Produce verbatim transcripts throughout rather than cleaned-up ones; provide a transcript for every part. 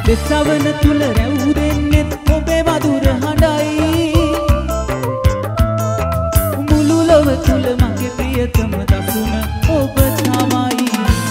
දෙසවන තුල රැව් දෙන්නෙත් ඔබේ මధుර හඬයි මුළු ලොව තුල මගේ ප්‍රියතම දසුන ඔබ තමයි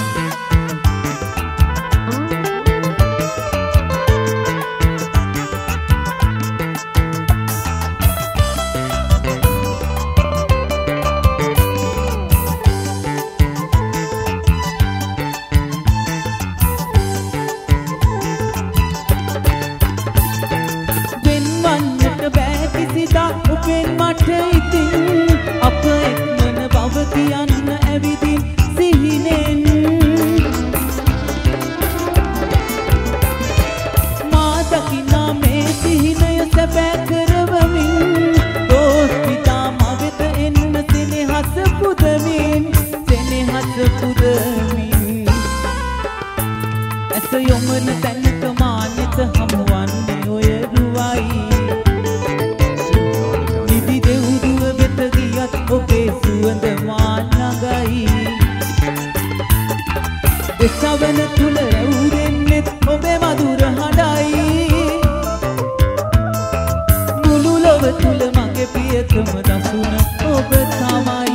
ඔබෙන් මට ඉතින් අප එක්මන බව කියන්න ඇවිදින් සිහිනෙන් මා දකිනා මේ සිහිනය සැබෑ කරවමින් දෝස් පිතා මවෙත එන්න සෙනෙහස පුදමින් සෙනෙහස පුදමින් ඇස යොමන තැනක මානෙත හමුවන්නේ ඔය රුවයි ඔබේ සුවඳ මානගයි දෙසවන තුල රැව් දෙන්නෙත් ඔබේ මధుර හඬයි මුළු ලොව තුල මගේ ප්‍රියතම දසුන ඔබ තමයි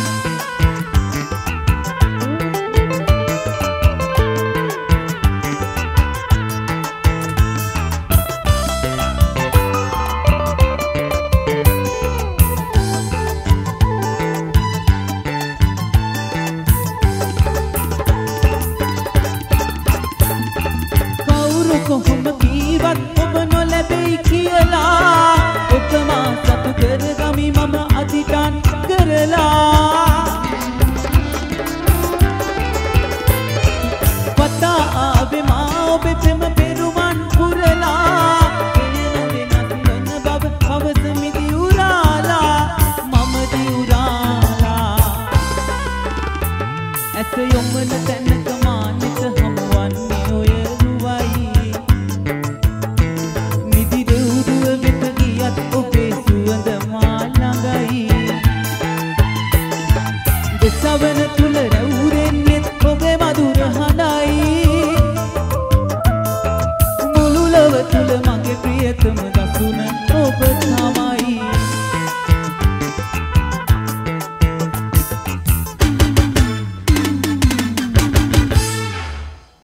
කොහොම කීවත් ඔබ නොලැබෙයි කියලා ඔබ මා සතු කරගමි මම අදිටන් කරලා පතා ආවේ මා ඔබේ ප්‍රේම පෙරුමන් පුරලා වෙන වෙනස් වන බව පවසමි දිඋරාලා මම දිඋරාලා ඇස යොමන තැනක මානෙත හමුවන්නේ ඔය රුවයි ඔබේ සුවඳ මානගයි දෙසවන තුල රැව් දෙන්නෙත් ඔබේ මధుර හඬයි මුළු ලොව තුල මගේ ප්‍රියතම දසුන ඔබ තමයි